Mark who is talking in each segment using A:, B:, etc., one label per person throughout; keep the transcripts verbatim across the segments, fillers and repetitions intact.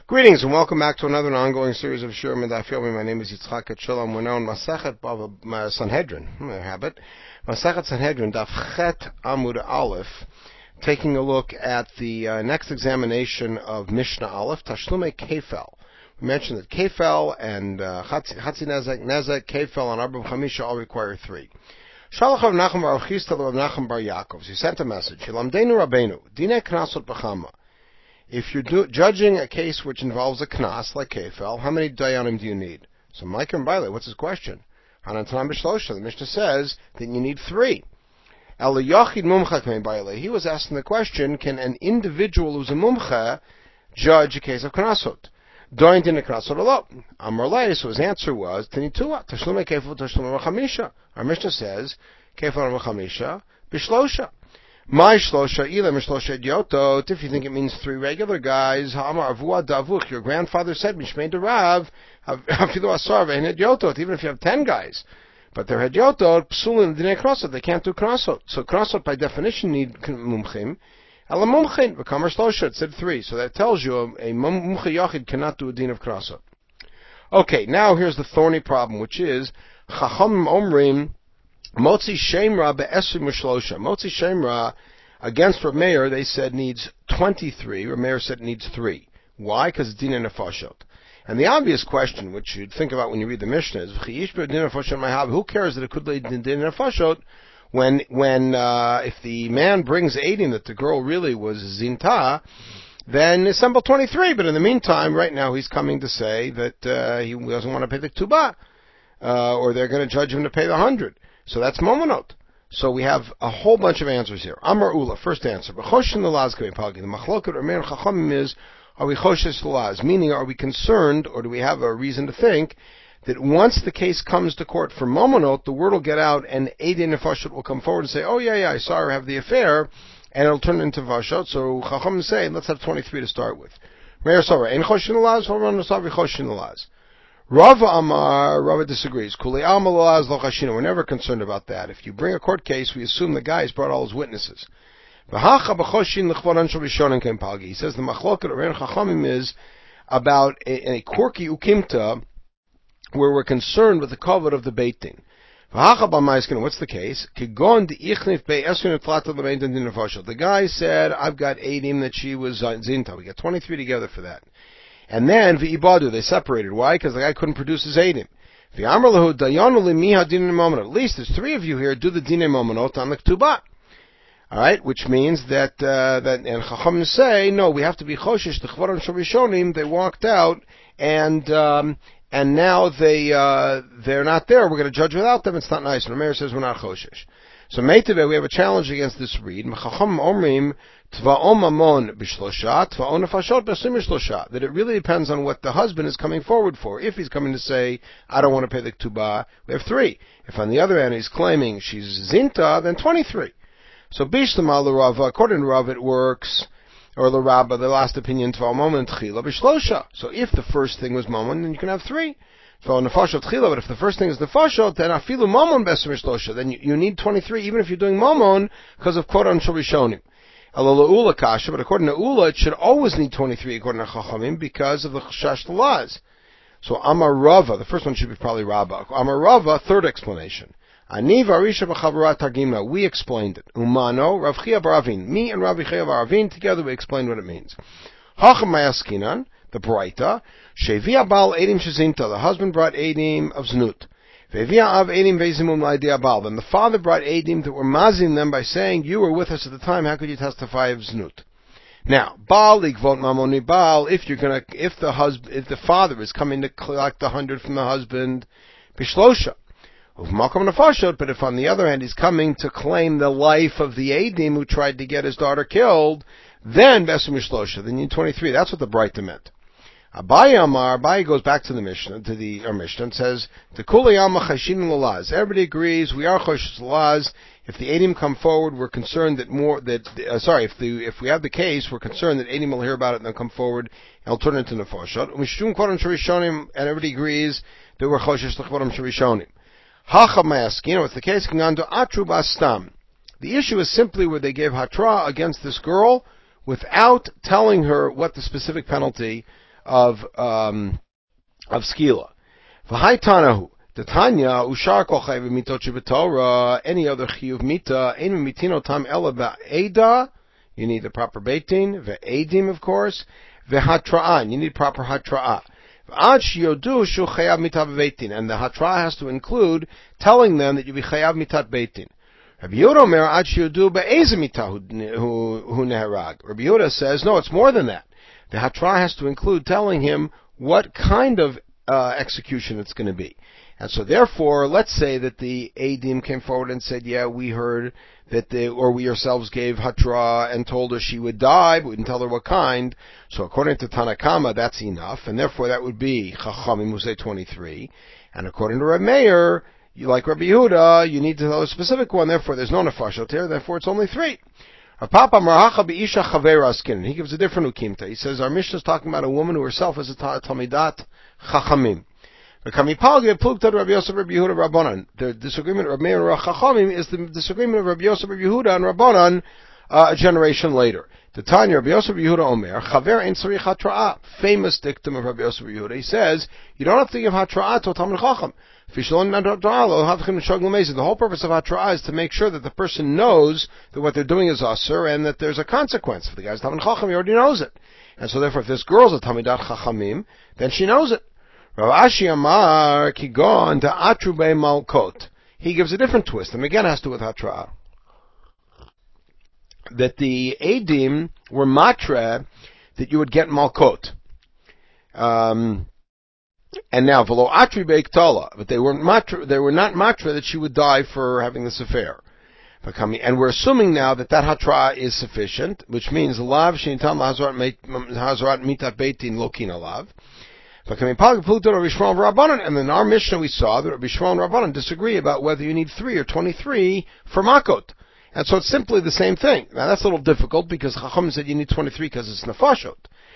A: Greetings and welcome back to another ongoing series of Shiurim and Daf Yomi. My name is Yitzchak Etchelam. We're now in Masechet Bava Sanhedrin. I have it. Masechet Sanhedrin, Daf Chet Amud Aleph, taking a look at the uh, next examination of Mishnah Aleph, Tashlume Kefel. We mentioned that Kefel and uh, Chatzi Nezek, Nezek, Kefel, and Arba Chamisha all require three. Shalach Rav Nachum Bar Chisda Rav Nachum Bar Yaakov. He sent a message. Hilamdeinu Rabbeinu, Dine Knasot B'chama. If you're do, judging a case which involves a knas, like Kefel, how many dayanim do you need? So Mike and Bailey, what's his question? Hanantanam B'shlosha, the Mishnah says that you need three. El Yachid Mumcha K'mei Bailey, he was asking the question, can an individual who's a mumcha judge a case of knasot? Doin din knasot alot. Amar Lei, so his answer was, Tanitua, Tashlume Kefel, Tashlume Chamisha. Our Mishnah says, Kefel Chamisha, B'shlosha. My shlosha ilam shlosha idiotot. If you think it means three regular guys, ha'amar avua davuch. Your grandfather said mishmei derav hafilu asar ve'en idiotot. Even if you have ten guys, but they're idiotot, psulin dinei krasot. They can't do krasot. So krasot by definition need mumchim. Ela mumchin v'kamar shlosha. It said three, so that tells you a, a mumcha yachid cannot do a din of krasot. Okay, now here's the thorny problem, which is chacham omrim. Motzi Shemra be'esrim u'shlosha. Motzi Shemra, against Rav Meir, they said needs twenty-three. Rav Meir said needs three. Why? Because it's dinah nefashot. And the obvious question, which you'd think about when you read the Mishnah, is who cares that it could lead to dinah nefashot when, when uh, if the man brings aiding that the girl really was zinta, then assemble twenty-three. But in the meantime, right now, he's coming to say that uh, he doesn't want to pay the ketubah, uh, or they're going to judge him to pay the hundred. So that's momonot. So we have a whole bunch of answers here. Amar Ula, first answer. The machloket or Meir Chachamim is, are we choshes l'laz? Meaning, are we concerned, or do we have a reason to think, that once the case comes to court for momonot, the word will get out, and Eidei Nefashot will come forward and say, oh yeah, yeah, I saw her have the affair, and it'll turn into Vashot. So Chachamim say, let's have twenty-three to start with. Meir Sorah, ein choshen l'laz, horon nosav choshen l'laz. Rava Amar, Rava disagrees. We're never concerned about that. If you bring a court case, we assume the guy has brought all his witnesses. He says the machloket or chachamim is about a, a quirky ukimta where we're concerned with the kavod of the beit din. What's the case? The guy said, I've got eidim that she was zinta. We got twenty-three together for that. And then, v'ibadu, they separated. Why? Because the guy couldn't produce his eidim. V'amar lahu, dayanu li miha dinei momonot. At least there's three of you here, do the dinei momonot on the ketubah. Alright, which means that, uh, that, and Chachamim say, no, we have to be choshesh, the chvaron shavishonim, they walked out, and, um, and now they, uh, they're not there, we're gonna judge without them, it's not nice. And the mayor says we're not choshesh. So, Meiteve, we have a challenge against this read. Chachamim omrim, that it really depends on what the husband is coming forward for. If he's coming to say, I don't want to pay the ketubah, we have three. If on the other hand he's claiming she's zinta, then twenty-three. So Bishlam Rava, according to Rava, it works, or the Rabba, the last opinion, so if the first thing was momon, then you can have three. But if the first thing is nefashot, then afilu momon beser mishlosha, then you, you need twenty-three, even if you're doing momon, because of quote shel rishonim. Ula kasha, but according to Ula, it should always need twenty-three according to Chachamim because of the chashash l'laz. So Amar Rava, the first one should be probably Rabba. Amar Rava, third explanation. Ani v'arisha b'chavara targimna, we explained it. Umano, Rav Chia bar Avin, me and Rav Chia bar Avin, together we explained what it means. Hacham mayaskinan, the Braita, shevia bal edim shezinta, the husband brought edim of znut. Then the father brought Eidim that were mazing them by saying, you were with us at the time, how could you testify of znut? Now, Baal ligvot mamoni Baal, if you're gonna, if the husband, if the father is coming to collect the hundred from the husband, bishlosha. But if on the other hand he's coming to claim the life of the Eidim who tried to get his daughter killed, then besu mishlosha, then you need twenty-three. That's what the Braita meant. Abaye Amar, Abaye goes back to the Mishnah, to the our Mishnah, and says, "The Kuli Alma Chashin L'Laz." Everybody agrees we are Choshes L'Laz. If the Eidim come forward, we're concerned that more that uh, sorry, if the if we have the case, we're concerned that Eidim will hear about it and they'll come forward and it'll turn into Nefashot. Mishum Kvarim Sharishonim, and everybody agrees that we're Choshes L'Kvarim Sharishonim. Hacham Ma'askin, what's the case? K'nando Atru Bastam. The issue is simply where they gave Hatra against this girl without telling her what the specific penalty of um, of skila. V'haitanahu. The Tanya, Ushar Kol Chayav Mitot Shebetorah, any other Chiyuv Mita, Ein Mitino Tam Ela Ba'eda, you need the proper Beitin, Ve'edim, of course, Ve'hatra'an, you need proper Hatra'ah. V'ad Shiodu Shu Chayav Mitat Beitin, and the Hatra'ah has to include telling them that you be Chayav Mitat Beitin. Rabbi Yehuda Omer, Ad Shiodu Be'eze Mitah Hu Neherag. Rabbi Yehuda says, no, it's more than that. The Hatra'ah has to include telling him what kind of uh, execution it's going to be. And so therefore, let's say that the Adim came forward and said, yeah, we heard that the, or we ourselves gave Hatra and told her she would die, but we didn't tell her what kind. So according to Tanakama, that's enough, and therefore that would be Chachamim Musay twenty-three. And according to Reb Meir, you like Rabbi Yehuda, you need to tell a specific one, therefore there's no nefashot here, therefore it's only three. Papa Maracha Be'isha Chavera Askin. He gives a different ukimta. He says, our Mishnah is talking about a woman who herself is a Talmidat Chachamim. The disagreement of Rabbi Meir and Chachamim is the disagreement of Rabbi Yosef Rabbi Yehuda and Rabbanan uh, a generation later. The Tanya Rabbi Yosef Rabbi Yehuda Omer Chaver Ein Tzarich Hatra'ah, famous dictum of Rabbi Yosef Rabbi Yehuda. He says you don't have to give Hatra'ah to a Talmid Chacham. The whole purpose of Hatra'ah is to make sure that the person knows that what they're doing is asur and that there's a consequence. If the guy's Talmid Chacham, he already knows it, and so therefore, if this girl's a Talmidat Chachamim, then she knows it. Rav Ashi Amar Kigon Da'atru Be Malkot. He gives a different twist, and again has to do with Hatra'ah. That the Adim were matre that you would get Malkot. Um, and now Velo Atri Be Ktala, but they were matre, they were not matre that she would die for having this affair. And we're assuming now that that Hatra'ah is sufficient, which means Lav Shinitam Hazarat Mitat Beitin Lokin Alav. And in our Mishnah we saw that Rabbi Shmuel and Rabbanan disagree about whether you need three or twenty-three for Makot. And so it's simply the same thing. Now that's a little difficult because Chacham said you need twenty-three because it's Nefashot.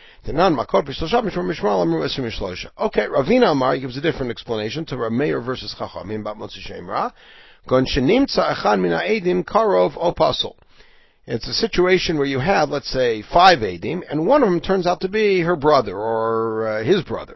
A: Okay, Ravina Amar gives a different explanation to Rav Meir versus Chachamim about Motzi Shemra. Karov Opasol. It's a situation where you have, let's say, five Adim, and one of them turns out to be her brother or uh, his brother.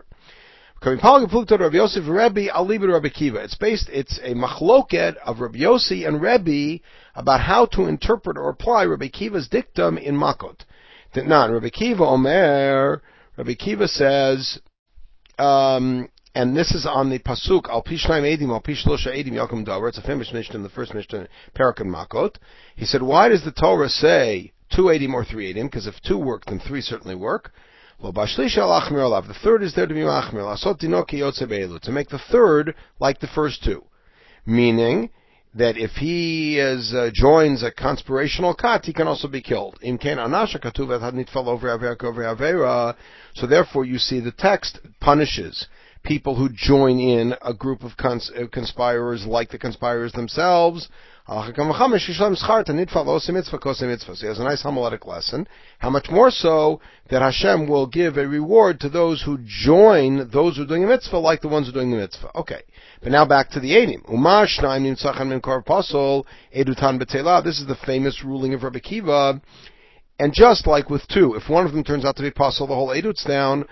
A: It's based, it's a machloket of Rabbi Yossi and Rebbe about how to interpret or apply Rabbi Kiva's dictum in Makot. Nan, Rabbi Kiva Omer, Rabbi Kiva says, um, and this is on the pasuk al pishnaim edim al pishlosha edim yakum davar. It's a famous Mishnah in the first Mishnah, Perak and Makot. He said, why does the Torah say two edim or three edim? Because if two work, then three certainly work. Lo bashlish al achmir alav. The third is there to be achmir. Lasot dino ki yotze be'elu. To make the third like the first two, meaning that if he is uh, joins a conspirational kat, he can also be killed. Im ken anasha katuv had nitfal over avera. So therefore, you see the text punishes people who join in a group of cons- uh, conspirers like the conspirers themselves. So he has a nice homiletic lesson. How much more so that Hashem will give a reward to those who join those who are doing a mitzvah like the ones who are doing the mitzvah. Okay. But now back to the Eidim. This is the famous ruling of Rabbi Kiva. And just like with two, if one of them turns out to be pasul, the whole edut's down.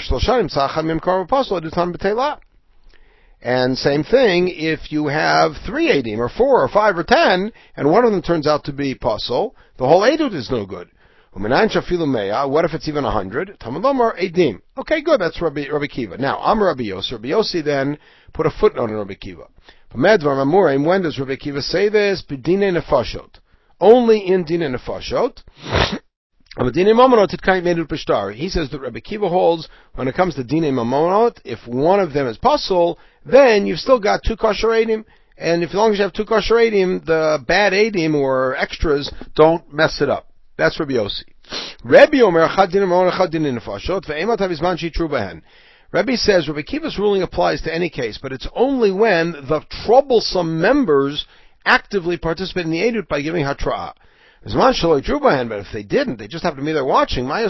A: And same thing if you have three edim, or four, or five, or ten, and one of them turns out to be pasul, the whole edut is no good. What if it's even a hundred? Edim. Okay, good. That's Rabbi, Rabbi Kiva. Now, I'm Rabbi Yossi. Rabbi Yossi then put a footnote in Rabbi Kiva. When does Rabbi Kiva say this? B'dinei nefashot. Only in Dinei Nefashot. He says that Rabbi Kiva holds when it comes to Dinei Mamonot, if one of them is pasul, then you've still got two kosher edim, and if as long as you have two kosher edim, the bad edim or extras don't mess it up. That's Rabbi Yossi. Rabbi Omer chad dinei mamon chad dinei nefashot ve'emat havizman shitru behen. Rabbi says Rabbi Kiva's ruling applies to any case, but it's only when the troublesome members actively participate in the edut by giving hatra'ah. But if they didn't, they just happened to be there watching. What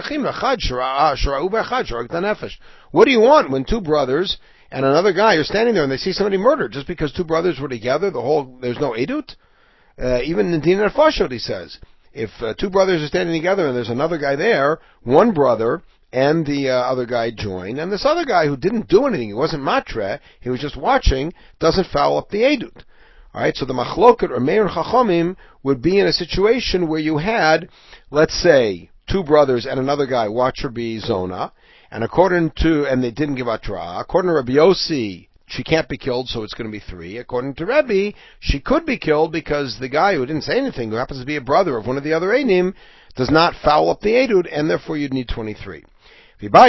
A: do you want when two brothers and another guy are standing there and they see somebody murdered? Just because two brothers were together, the whole there's no edut? Uh, even in Dinei Nefashot, he says, if uh, two brothers are standing together and there's another guy there, one brother and the uh, other guy join, and this other guy who didn't do anything, he wasn't matre, he was just watching, doesn't foul up the edut. Alright, so the machloket or meir chachomim would be in a situation where you had, let's say, two brothers and another guy watch her be zona, and according to, and they didn't give atra, according to Rabbi Yossi, she can't be killed, so it's going to be three. According to Rebbe, she could be killed because the guy who didn't say anything, who happens to be a brother of one of the other Eidim, does not foul up the edut, and therefore you'd need twenty-three. Or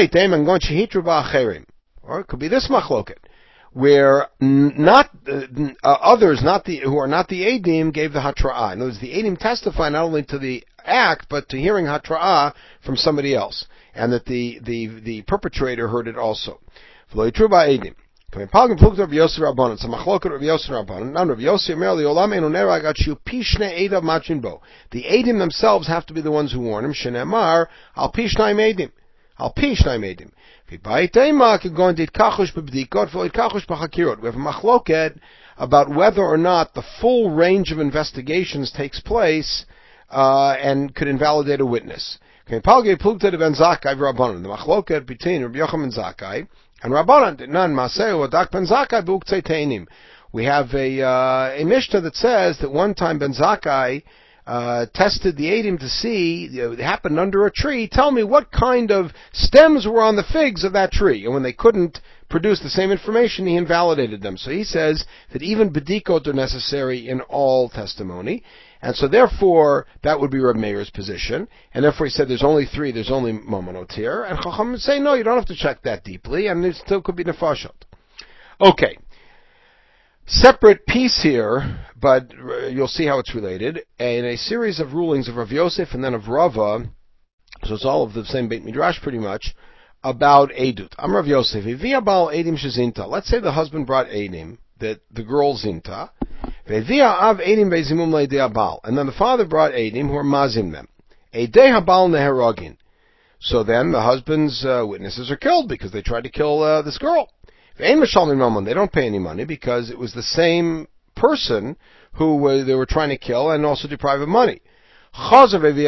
A: it could be this machloket, where not uh, uh, others, not the who are not the Eidim, gave the hatra'ah. In other words, the Eidim testify not only to the act, but to hearing hatra'ah from somebody else, and that the the the perpetrator heard it also. The Eidim themselves have to be the ones who warn him. Shenemar al pishnai Eidim. Al pishnai Eidim. We have a machloket about whether or not the full range of investigations takes place uh, and could invalidate a witness. The machloket between Rabbi Yochanan ben Zakkai and Rabbanan Nan Maseu Adak ben Zakkai b'uktzei teinim. We have a uh, a Mishnah that says that one time Ben Zakkai Uh, tested the Eidim to see, you know, it happened under a tree, tell me what kind of stems were on the figs of that tree. And when they couldn't produce the same information, he invalidated them. So he says that even bedikot are necessary in all testimony. And so therefore, that would be Reb Meir's position. And therefore he said there's only three, there's only momonotir. And Chacham would say, no, you don't have to check that deeply, and there still could be nefashot. Okay. Separate piece here, but you'll see how it's related. In a series of rulings of Rav Yosef and then of Rava, so it's all of the same Beit Midrash pretty much, about Edut. I'm Rav Yosef. V'via bal Edim shezinta. Let's say the husband brought Edim, that the girl zinta. V'via av Edim ve'zimum le'edei habal. And then the father brought Edim who are mazim them. Edei habal neheragin. So then the husband's uh, witnesses are killed because they tried to kill uh, this girl. They don't pay any money because it was the same person who uh, they were trying to kill and also deprive of money. So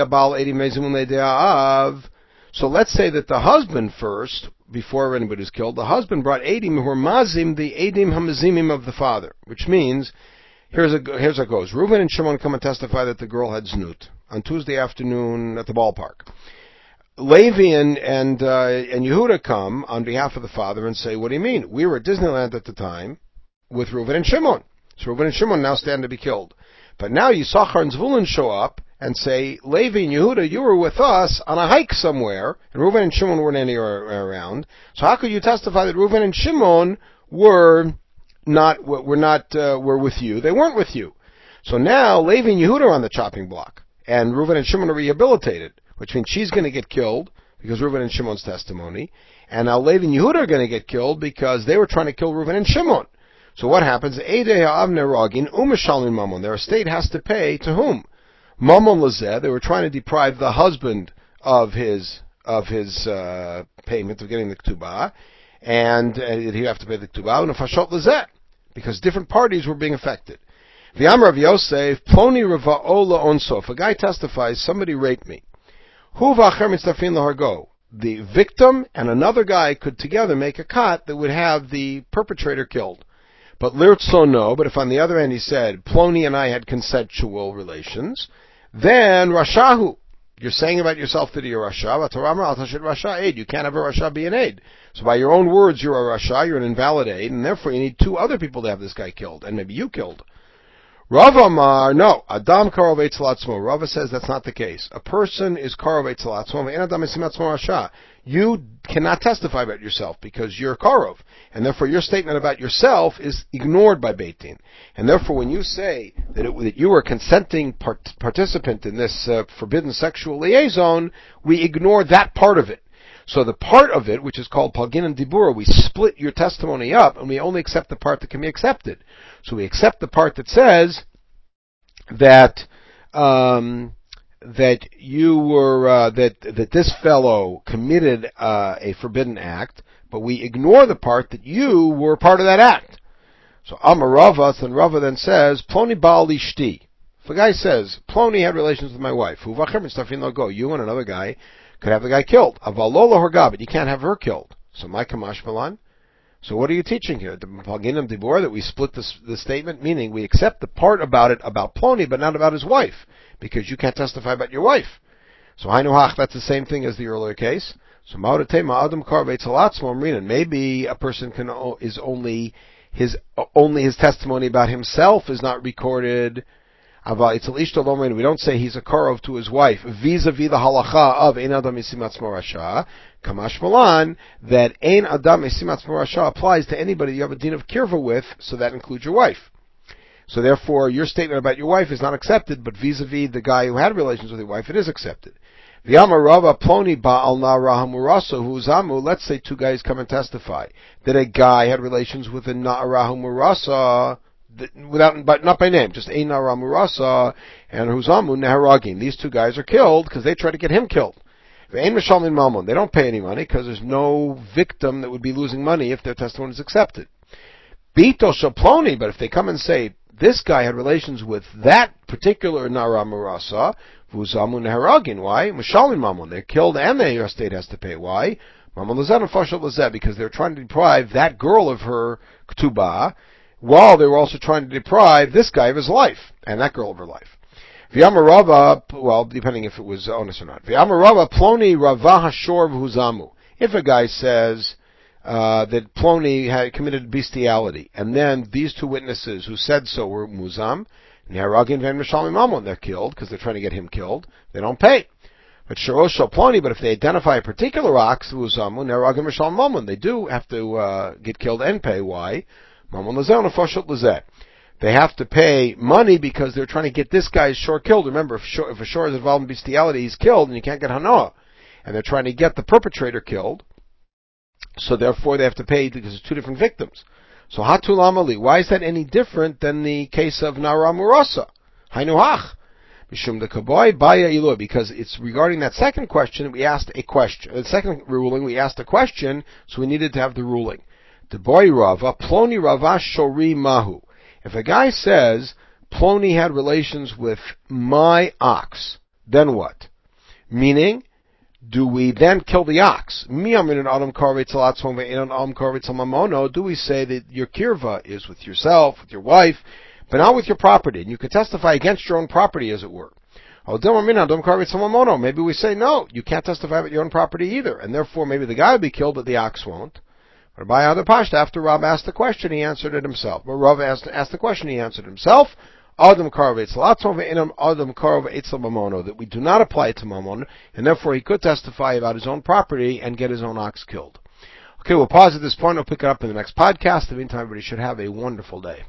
A: let's say that the husband first, before anybody was killed, the husband brought Eidim who were mazim, the Eidim hamazimim of the father, which means, here's a, here's how it goes. Reuven and Shimon come and testify that the girl had znut on Tuesday afternoon at the ballpark. Levi and and, uh, and Yehuda come on behalf of the father and say, what do you mean? We were at Disneyland at the time with Reuven and Shimon. So Reuven and Shimon now stand to be killed. But now Yisachar and Zvulun show up and say, Levi and Yehuda, you were with us on a hike somewhere, and Reuven and Shimon weren't anywhere around. So how could you testify that Reuven and Shimon were not were not uh, were with you? They weren't with you. So now Levi and Yehuda are on the chopping block, and Reuven and Shimon are rehabilitated, which means she's going to get killed because Reuven and Shimon's testimony, and now Levi and Yehuda are going to get killed because they were trying to kill Reuven and Shimon. So what happens? Their estate has to pay to whom? Mamon lazeh. They were trying to deprive the husband of his of his uh, payment of getting the ketubah, and uh, he'd have to pay the ketubah and nefashot lazeh because different parties were being affected. V'amar of Yosef ploni reva'ola onso. If a guy testifies, somebody raped me. The victim and another guy could together make a cut that would have the perpetrator killed. But lirtzo no, but if on the other end he said, Ploni and I had consensual relations, then Rashahu. You're saying about yourself that you're a Rasha, you can't have a Rasha be an aid. So by your own words you're a Rasha, you're an invalid aid, and therefore you need two other people to have this guy killed, and maybe you killed. Rava Amar, no, Adam karov eitz latzmo. Rava says that's not the case. A person is karov eitz latzmo, and Adam esim latzmo rasha. You cannot testify about yourself because you're karov, and therefore your statement about yourself is ignored by Beit Din. And therefore, when you say that, it, that you were a consenting part, participant in this uh, forbidden sexual liaison, we ignore that part of it. So the part of it, which is called Palgin and Dibura, we split your testimony up, and we only accept the part that can be accepted. So we accept the part that says that um, that you were uh, that that this fellow committed uh, a forbidden act, but we ignore the part that you were part of that act. So Amar Rava, and Rava then says, Ploni Baal Ishti. If a guy says, Ploni had relations with my wife, you and another guy could have the guy killed. Avalola horga, but you can't have her killed. So my kamash malan. So what are you teaching here? The Paginam Dibor, that we split this, the statement, meaning we accept the part about it about Ploni, but not about his wife, because you can't testify about your wife. So Hainuhach, that's the same thing as the earlier case. So Ma'odatema Adam Karvetz Halatzmo Amrinan. Maybe a person can is only his only his testimony about himself is not recorded. We don't say he's a karov to his wife vis-a-vis the halacha of ein adam isimatz morasha. Kamash malan, that ein adam isimatz morasha applies to anybody you have a din of kirva with, so that includes your wife. So therefore, your statement about your wife is not accepted, but vis-a-vis the guy who had relations with your wife, it is accepted. V'yamarava ploni ba'al na'ara hamuraso huzamu. Let's say two guys come and testify that a guy had relations with a na'ara hamurasa, without, but not by name, just a na'ara hamurasa, and huzamu neharagin. These two guys are killed because they try to get him killed. V'ein mishalmin mamon. They don't pay any money because there's no victim that would be losing money if their testimony is accepted. Bito shaploni. But if they come and say this guy had relations with that particular na'ara hamurasa, Vuzamu neharagin. Why? Mishalin mamon. They're killed and the state has to pay. Why? Mamon lazeh and fashal lazeh, because they're trying to deprive that girl of her ketubah, while they were also trying to deprive this guy of his life, and that girl of her life. V'yamarava, well, depending if it was honest or not. V'yamarava ploni rava hashor v'huzamu. If a guy says uh, that Ploni had committed bestiality, and then these two witnesses who said so were muzam, Neharagin van Mishalmi Mamon, they're killed because they're trying to get him killed. They don't pay. But Sharosh Ploni, but if they identify a particular ox, Uzamu, Neharagin Mishalmi Mamon, they do have to uh, get killed and pay. Why? Mamon Lazeh and Fashot Lazeh. They have to pay money because they're trying to get this guy's shore killed. Remember, if, shore, if a shore is involved in bestiality, he's killed, and you can't get Hanoah. And they're trying to get the perpetrator killed. So therefore they have to pay because it's two different victims. So Hatulam Ali, why is that any different than the case of Nara Murasa? Hainuhach. Mishum de Kaboy Baya Ilu, because it's regarding that second question we asked a question. The second ruling we asked a question, so we needed to have the ruling. The boy Rava, Ploni Rava Shori Mahu. If a guy says Ploni had relations with my ox, then what? Meaning, do we then kill the ox? Do we say that your kirva is with yourself, with your wife, but not with your property, and you could testify against your own property, as it were? Maybe we say, no, you can't testify about your own property either, and therefore maybe the guy will be killed, but the ox won't. But by other pashta, after Rav asked the question, he answered it himself. But Rav asked, asked the question, he answered himself. Adam Karvetz Latzon ve'inam Adam Karvetz Mamono, that we do not apply it to Mamon, and therefore he could testify about his own property and get his own ox killed. Okay, we'll pause at this point. We'll pick it up in the next podcast. In the meantime, everybody should have a wonderful day.